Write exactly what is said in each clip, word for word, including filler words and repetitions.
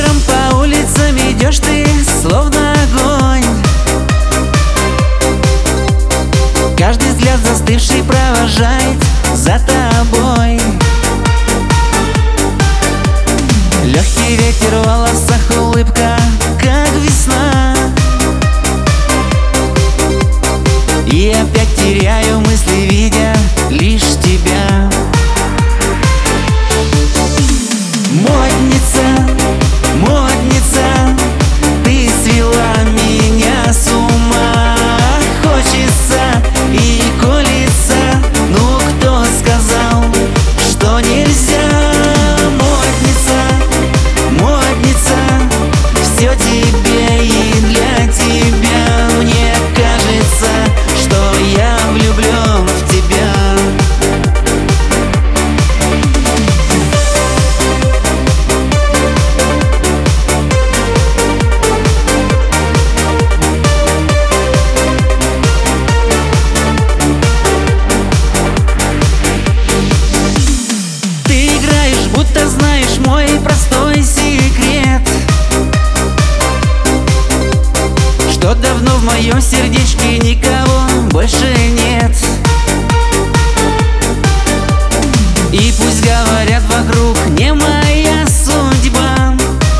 Вечером по улицам идешь ты, словно огонь. Каждый взгляд застывший провожает за тобой. Легкий ветер в волосах, улыбка, как весна. И опять теряю мысли, видя лишь тебя. Модница, модница, ты свела меня с ума. Хочется и колется, ну кто сказал, что нельзя? Модница, модница, все тебе и для тебя. Мне кажется, что я влюблен в тебя. Будто знаешь мой простой секрет, что давно в моем сердечке никого больше нет. И пусть говорят вокруг, не моя судьба,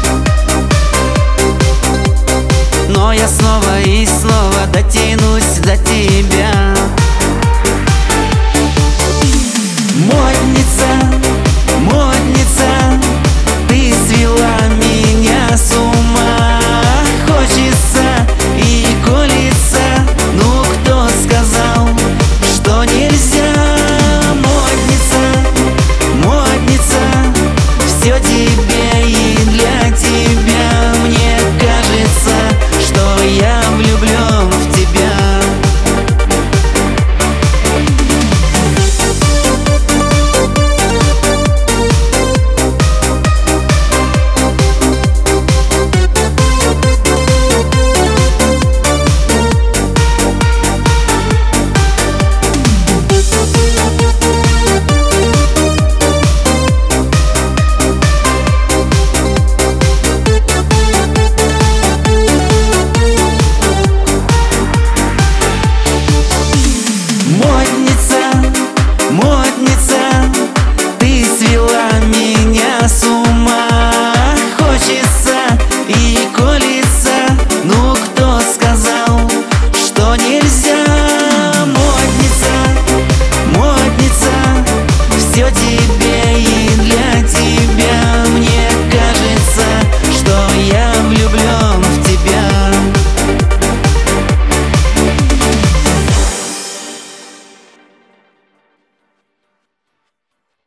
но я снова и снова дотянусь до тебя. Модница, модница, ты свела меня с ума. Хочется и колется, ну кто сказал, что нельзя? Модница, модница, все тебе и для тебя. Мне кажется, что я влюблен в тебя. Модница, модница,